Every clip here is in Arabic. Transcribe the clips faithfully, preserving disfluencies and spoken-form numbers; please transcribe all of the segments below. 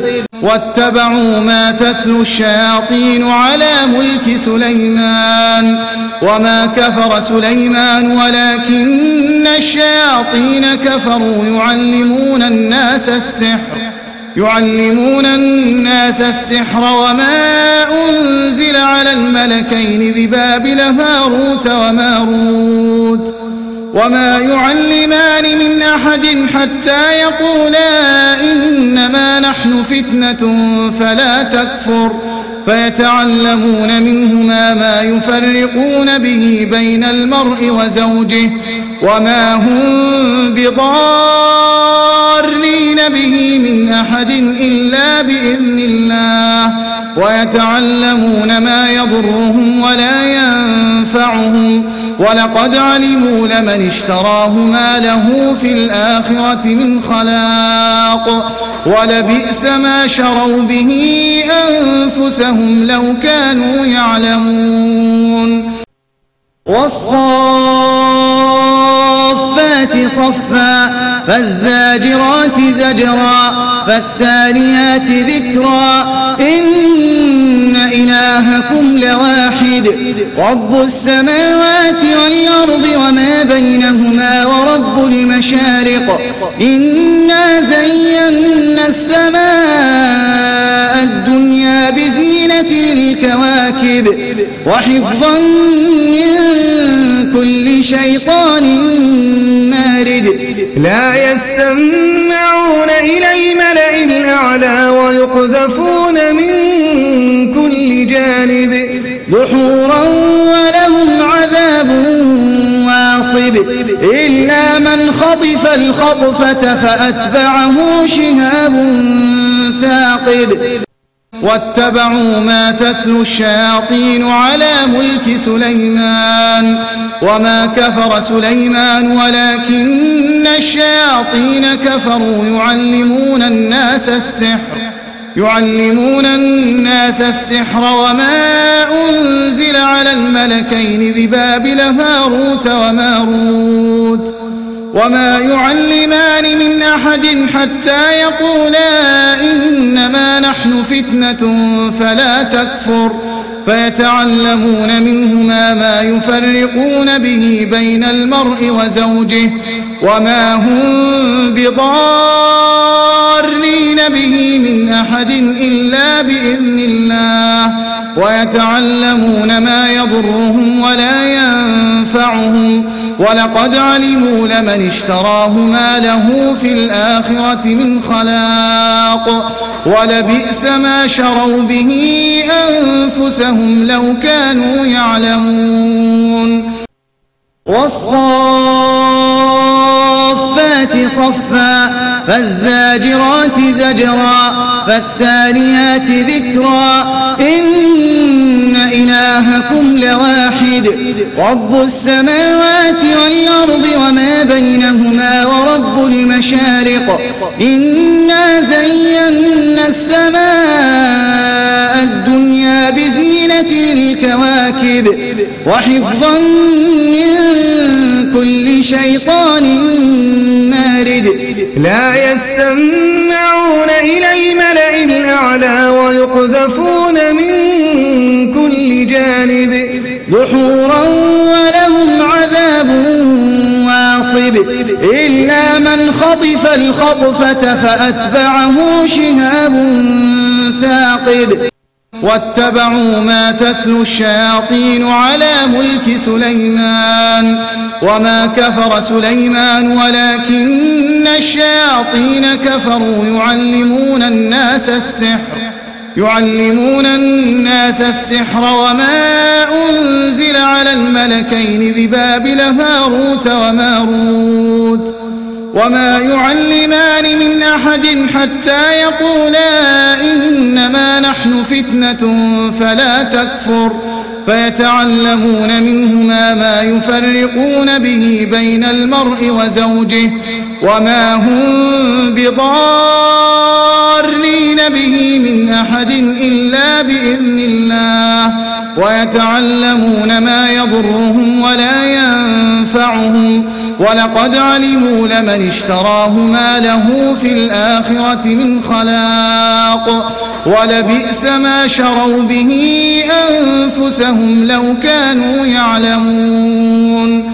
واتبعوا ما تتلو الشياطين على ملك سليمان وما كفر سليمان ولكن الشياطين كفروا يعلمون الناس السحر يعلمون الناس السحر وما أنزل على الملكين ببابل هاروت وماروت وما يعلمان من أحد حتى يقولا إنما نحن فتنة فلا تكفر فيتعلمون منهما ما يفرقون به بين المرء وزوجه وما هم بضارين به من أحد إلا بإذن الله ويتعلمون ما يضرهم ولا ينفعهم ولقد علموا لمن اشتراه ما له في الآخرة من خلاق ولبئس ما شروا به أنفسهم لو كانوا يعلمون والصافات صفا فالزاجرات زجرا فالتاليات ذكرا إن إلهكم لواحد رب السماوات والأرض وما بينهما ورب المشارق إنا زينا السماء الدنيا بزينة الكواكب وحفظا من كل شيطان مارد لا يسمعون إلى الملأ الأعلى ويقذفون من كل جانب دحورا ولهم عذاب واصب إلا من خطف الخطفة فأتبعه شهاب ثاقب واتبعوا ما تتلو الشياطين على ملك سليمان وما كفر سليمان ولكن الشياطين كفروا يعلمون الناس السحر يعلمون الناس السحر وما أنزل على الملكين ببابل هاروت وماروت وما يعلمان من أحد حتى يقولا إنما نحن فتنة فلا تكفر فيتعلمون منهما ما يفرقون به بين المرء وزوجه وما هم بضارين به من أحد إلا بإذن الله ويتعلمون ما يضرهم ولا ينفعهم ولقد علموا لمن اشتراه ما له في الآخرة من خلاق ولبئس ما شروا به أنفسهم لو كانوا يعلمون والصافات صفا فالزاجرات زجرا فالتاليات ذكرا إن إلهكم لواحد رب السماوات والأرض وما بينهما ورب المشارق إنا زينا السماء الدنيا بزينة الكواكب وحفظا من كل شيطان مارد لا يسمعون إلى الملأ الأعلى ويقذفون من كل جانب دحورا ولهم عذاب واصب إلا من خطف الخطفة فأتبعه شهاب ثاقب واتبعوا ما تتلو الشياطين على ملك سليمان وما كفر سليمان ولكن الشياطين كفروا يعلمون الناس السحر يعلمون الناس السحر وما أنزل على الملكين ببابل هاروت وماروت وما يعلمان من أحد حتى يقولا إنما نحن فتنة فلا تكفر فيتعلمون منهما ما يفرقون به بين المرء وزوجه وما هم بضارين به من أحد إلا بإذن الله ويتعلمون ما يضرهم ولا ينفعهم ولقد علموا لمن اشتراه ما له في الآخرة من خلاق ولبئس ما شروا به أنفسهم لو كانوا يعلمون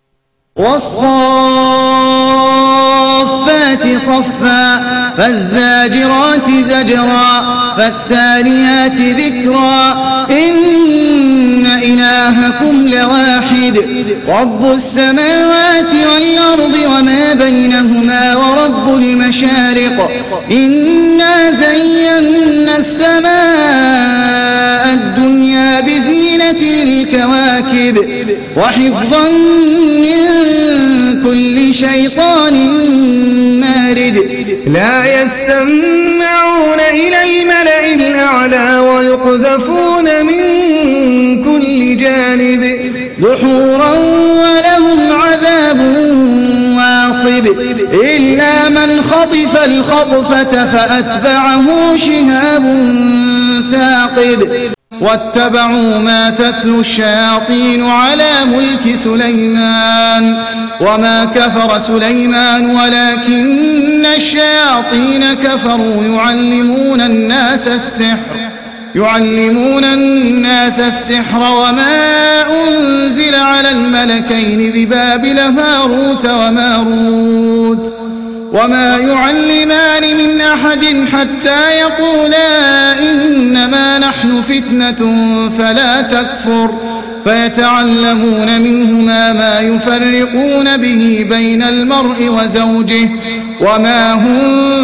والصافات صفا فالزاجرات زجرا فالتاليات ذكرا إن إلهكم لواحد رب السماوات والأرض وما بينهما ورب المشارق إنا زينا السماء الدنيا بزينة الكواكب وحفظا من كل شيطان مارد لا يسمعون إلى الملأ الأعلى ويقذفون من كل جانب دحورا ولهم عذاب واصب إلا من خطف الخطفة فأتبعه شهاب ثاقب واتبعوا ما تتلو الشياطين على ملك سليمان وما كفر سليمان ولكن الشياطين كفروا يعلمون الناس السحر يعلمون الناس السحر وما أنزل على الملكين ببابل هاروت وماروت وما يعلمان من أحد حتى يقولا إنما نحن فتنة فلا تكفر فيتعلمون منهما ما يفرقون به بين المرء وزوجه وما هم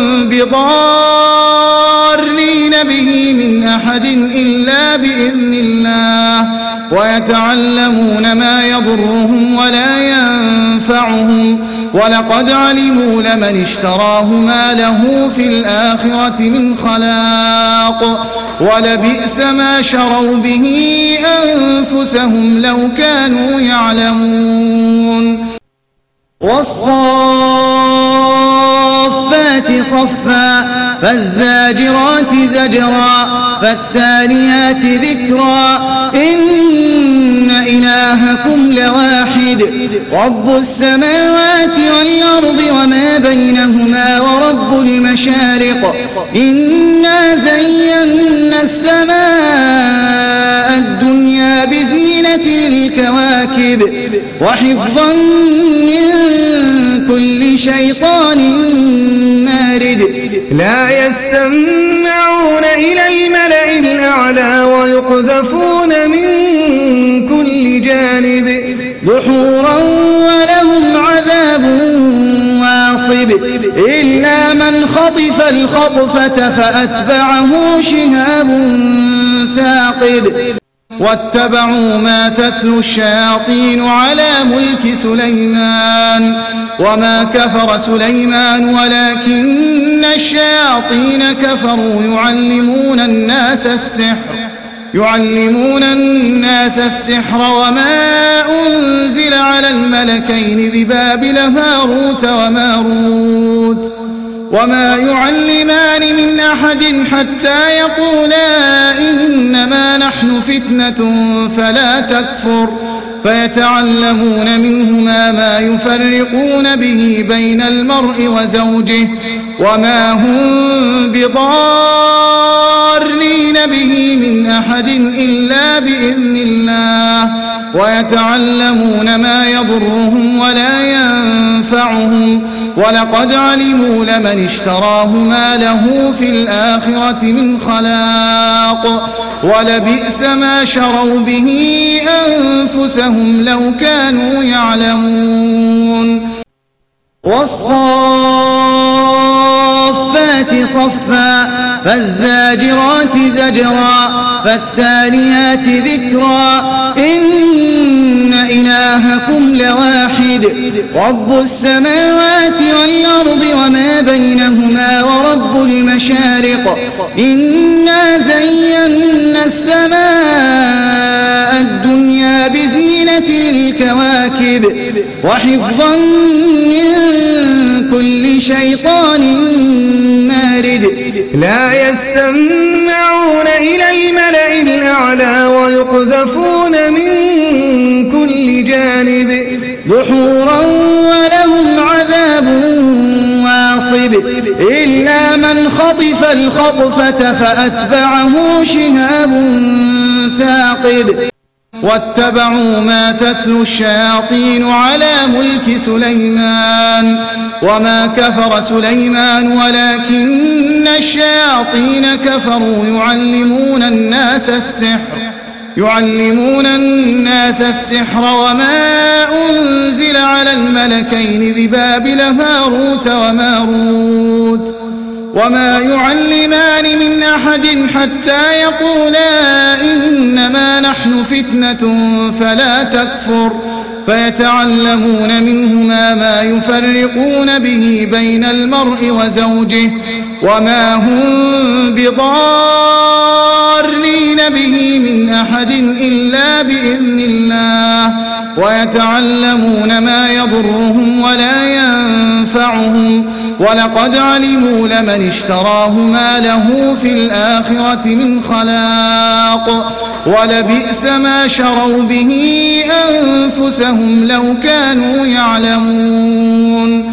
بضارين به من أحد إلا بإذن الله ويتعلمون ما يضرهم ولا ينفعهم ولقد علموا لمن اشتراه ما له في الآخرة من خلاق ولبئس ما شروا به أنفسهم لو كانوا يعلمون والصافات صفا فالزاجرات زجرا فالتاليات ذكرا إن إلهكم لواحد رب السماوات والأرض وما بينهما ورب المشارق إنا زينا السماء الدنيا بزينة الكواكب وحفظا من كل شيطان مارد لا يسمعون إلى الملأ الأعلى ويقذفون من كل جانب دحورا ولهم عذاب واصب إلا من خطف الخطفة فأتبعه شهاب ثاقب واتبعوا ما تتلو الشياطين على ملك سليمان وما كفر سليمان ولكن الشياطين كفروا يعلمون الناس السحر يعلمون الناس السحر وما أنزل على الملكين ببابل هاروت وماروت وما يعلمان من أحد حتى يقولا إنما نحن فتنة فلا تكفر فيتعلمون منهما ما يفرقون به بين المرء وزوجه وما هم بضارين به من أحد إلا بإذن الله ويتعلمون ما يضرهم ولا ينفعهم ولقد علموا لمن اشتراه ما له في الآخرة من خلاق ولبئس ما شروا به أنفسهم لو كانوا يعلمون والصافات صفا فالزاجرات زجرا فالتاليات ذكرا إن إلهكم لواحد رب السماوات والأرض وما بينهما ورب المشارق إنا زينا السماء الدنيا بزينة الكواكب وحفظا من كل شيطان مارد لا يسمعون إلى الملأ الأعلى ويقذفون من كل جانب دحورا ولهم عذاب واصب إلا من خطف الخطفة فأتبعه شهاب ثاقب واتبعوا ما تتلو الشياطين على ملك سليمان وما كفر سليمان ولكن الشياطين كفروا يعلمون الناس السحر يعلمون الناس السحر وما أنزل على الملكين ببابل هاروت وماروت وما يعلمان من أحد حتى يقولا إنما نحن فتنة فلا تكفر فيتعلمون منهما ما يفرقون به بين المرء وزوجه وما هم بضارين به من أحد إلا بإذن الله ويتعلمون ما يضرهم ولا ينفعهم ولقد علموا لمن اشتراه ما له في الآخرة من خلاق ولبئس ما شروا به أنفسهم لو كانوا يعلمون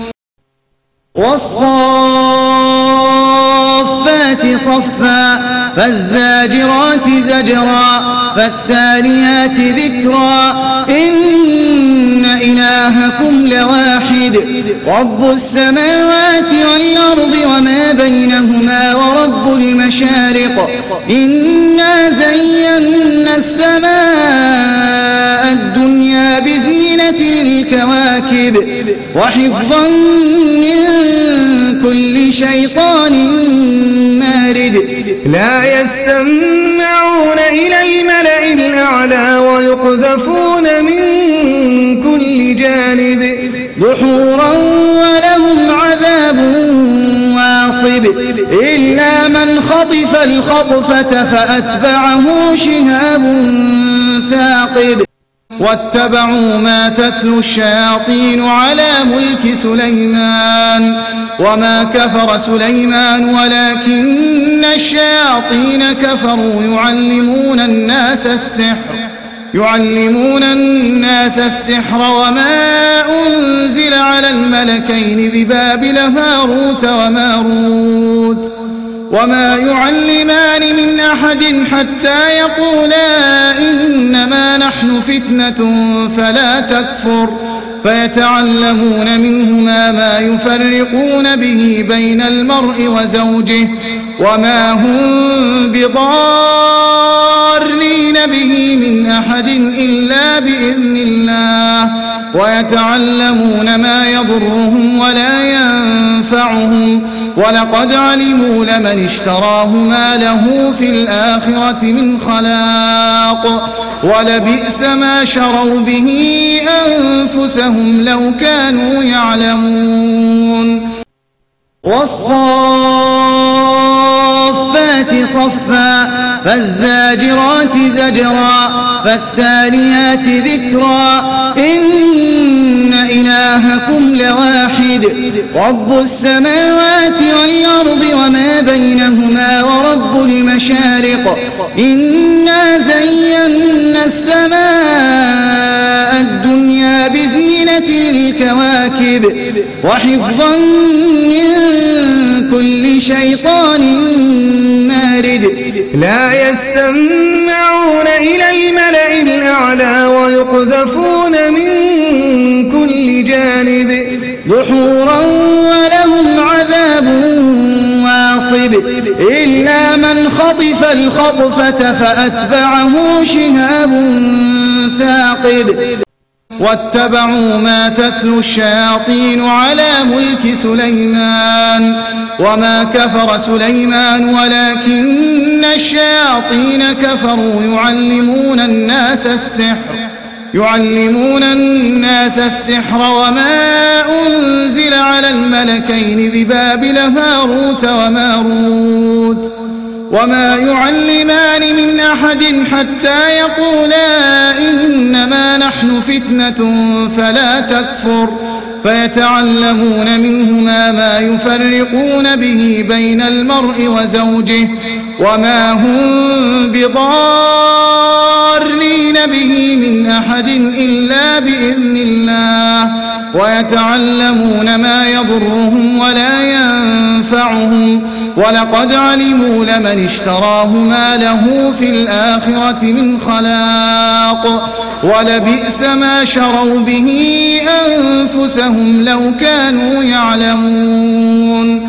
والصافات صفا فالزاجرات زجرا فالتاليات ذكرا إن إلهكم لواحد رب السماوات والأرض وما بينهما ورب المشارق إنا زينا السماء الدنيا بزينة الكواكب وحفظا من كل شيطان مارد لا يسمعون إلى الملأ الأعلى ويقذفون من كل جانب دحورا ولهم عذاب واصب إلا من خطف الخطفة فأتبعه شهاب ثاقب واتبعوا ما تتلو الشياطين على ملك سليمان وما كفر سليمان ولكن الشياطين كفروا يعلمون الناس السحر يعلمون الناس السحر وما أنزل على الملكين ببابل هاروت وماروت وما يعلمان من أحد حتى يقولا إنما نحن فتنة فلا تكفر فيتعلمون منهما ما يفرقون به بين المرء وزوجه وما هم بضارين به من أحد إلا بإذن الله ويتعلمون ما يضرهم ولا ينفعهم ولقد علموا لمن اشتراه ما له في الآخرة من خلاق ولبئس ما شروا به أنفسهم لو كانوا يعلمون والصافات صفا فالزاجرات زجرا فالتاليات ذكرا إن إلهكم لواحد رب السماوات والأرض وما بينهما ورب المشارق إنا زينا السماء الدنيا بزينة الكواكب وحفظا من كل شيطان مارد لا يسمعون إلى الملأ الأعلى ويقذفون من كل جانب دحورا ولهم عذاب واصب إلا من خطف الخطفة فأتبعه شهاب ثاقب واتبعوا ما تتلو الشياطين على ملك سليمان وما كفر سليمان ولكن الشياطين كفروا يعلمون الناس السحر يعلمون الناس السحر وما أنزل على الملكين ببابل هاروت وماروت وما يعلمان من أحد حتى يقولا إنما نحن فتنة فلا تكفر فيتعلمون منهما ما يفرقون به بين المرء وزوجه وما هم بضارين به من أحد إلا بإذن الله ويتعلمون ما يضرهم ولا ينفعهم ولقد علموا لمن اشتراه ما له في الآخرة من خلاق ولبئس ما شروا به أنفسهم لو كانوا يعلمون.